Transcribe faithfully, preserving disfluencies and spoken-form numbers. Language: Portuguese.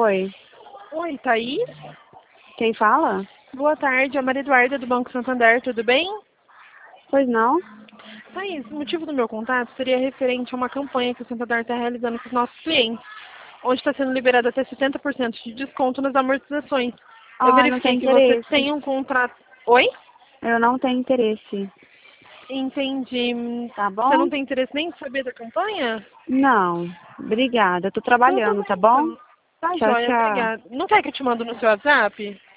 Oi, Oi, Thaís? quem fala? Boa tarde, é a Maria Eduarda do Banco Santander, tudo bem? Pois não? Thaís, o motivo do meu contato seria referente a uma campanha que o Santander está realizando com os nossos clientes, onde está sendo liberado até setenta por cento de desconto nas amortizações. Eu Ah, não verifiquei tenho que você interesse. tem um contrato... Oi? Eu não tenho interesse, Entendi. tá Você não bom? tem interesse nem em saber da campanha? Não, obrigada. Eu tô Tudo trabalhando, tá bem, bom? então. Tá Tchau, joia, tchau. obrigada. Não quer que eu te mando no seu WhatsApp?